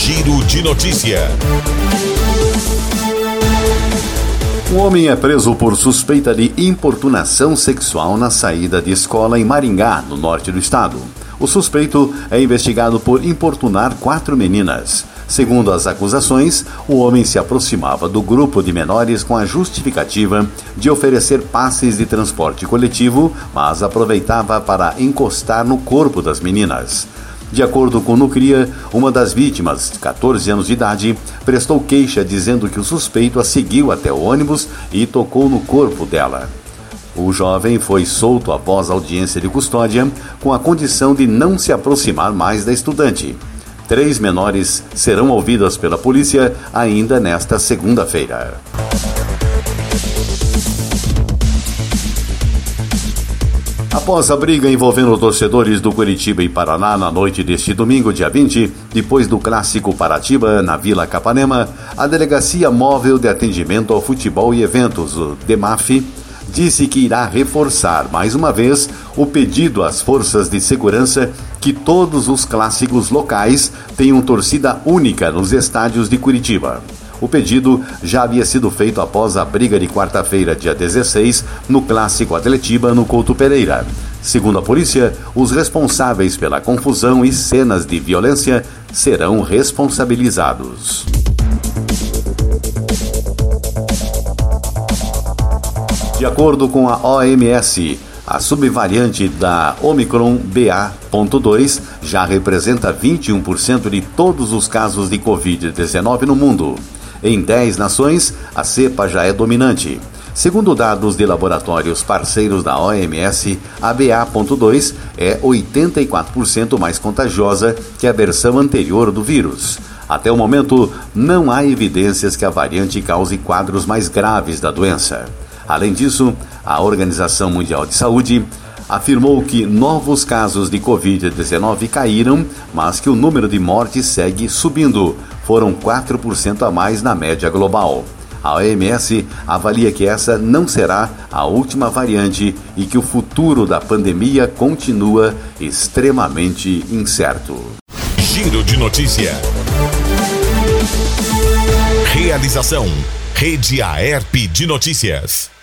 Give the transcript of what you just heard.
Giro de Notícia. Um homem é preso por suspeita de importunação sexual na saída de escola em Maringá, no norte do estado. O suspeito é investigado por importunar 4 meninas. Segundo as acusações, o homem se aproximava do grupo de menores com a justificativa de oferecer passes de transporte coletivo, mas aproveitava para encostar no corpo das meninas. De acordo com o Nucria, uma das vítimas, de 14 anos de idade, prestou queixa dizendo que o suspeito a seguiu até o ônibus e tocou no corpo dela. O jovem foi solto após audiência de custódia, com a condição de não se aproximar mais da estudante. 3 menores serão ouvidas pela polícia ainda nesta segunda-feira. Após a briga envolvendo torcedores do Curitiba e Paraná na noite deste domingo, dia 20, depois do clássico Paratiba, na Vila Capanema, a Delegacia Móvel de Atendimento ao Futebol e Eventos, o DEMAF, disse que irá reforçar mais uma vez o pedido às forças de segurança que todos os clássicos locais tenham torcida única nos estádios de Curitiba. O pedido já havia sido feito após a briga de quarta-feira, dia 16, no clássico Atletiba, no Couto Pereira. Segundo a polícia, os responsáveis pela confusão e cenas de violência serão responsabilizados. De acordo com a OMS, a subvariante da Omicron BA.2 já representa 21% de todos os casos de Covid-19 no mundo. Em 10 nações, a cepa já é dominante. Segundo dados de laboratórios parceiros da OMS, a BA.2 é 84% mais contagiosa que a versão anterior do vírus. Até o momento, não há evidências que a variante cause quadros mais graves da doença. Além disso, a Organização Mundial de Saúde afirmou que novos casos de Covid-19 caíram, mas que o número de mortes segue subindo. Foram 4% a mais na média global. A OMS avalia que essa não será a última variante e que o futuro da pandemia continua extremamente incerto. Giro de Notícia. Realização: Rede Aerp de Notícias.